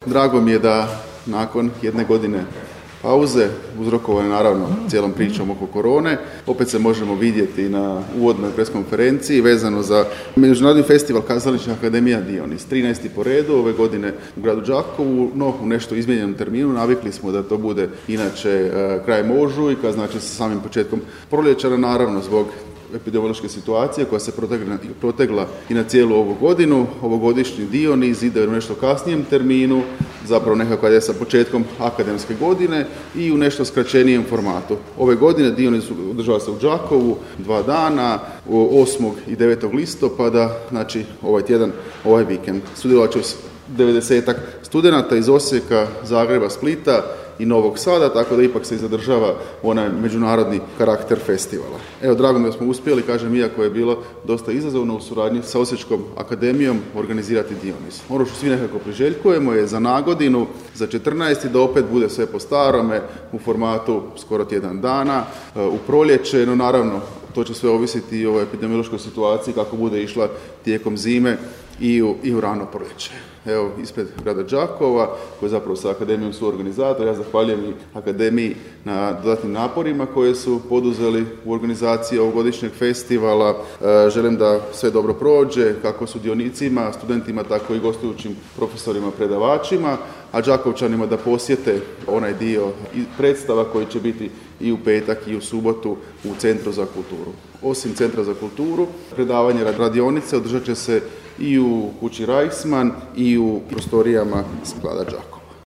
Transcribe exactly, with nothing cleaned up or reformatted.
Drago mi je da nakon jedne godine pauze, uzrokovane naravno cijelom pričom oko korone, opet se možemo vidjeti na uvodnoj pres konferenciji vezano za Međunarodni festival kazališnih akademija Dionis. trinaesti po redu ove godine u gradu Đakovu, no u nešto izmijenjenom terminu. Navikli smo da to bude inače krajem ožujka, znači sa samim početkom proljeća, naravno zbog epidemiološke situacije koja se protegla, protegla i na cijelu ovu godinu. Ovogodišnji Dionis ide u nešto kasnijem terminu, zapravo nekako je sa početkom akademske godine i u nešto skraćenijem formatu. Ove godine Dionis održava se u Đakovu dva dana, osmog i devetog listopada, znači ovaj tjedan, ovaj vikend. Sudjelovat će devedesetak studenata iz Osijeka, Zagreba, Splita i Novog Sada, tako da ipak se i zadržava onaj međunarodni karakter festivala. Evo, drago mi da smo uspjeli, kažem, iako je bilo dosta izazovno u suradnji sa Osječkom akademijom organizirati Dionis. Ono što svi nekako priželjkujemo je za nagodinu, za četrnaesti da opet bude sve po starome, u formatu skoro tjedan dana, u proljeće, no naravno to će sve ovisiti i o epidemiološkoj situaciji kako bude išla tijekom zime i u, i u rano proljeće. Evo, ispred grada Đakova, koji je zapravo sa akademijom suorganizator, ja zahvaljujem i akademiji na dodatnim naporima koje su poduzeli u organizaciji ovogodišnjeg festivala. E, želim da sve dobro prođe, kako sudionicima, studentima, tako i gostujućim profesorima, predavačima, a Đakovčanima da posjete onaj dio predstava koji će biti i u petak i u subotu u Centru za kulturu. Osim Centra za kulturu, predavanje radionice održat će se i u kući Reichsmann i u prostorijama sklada Đakovo.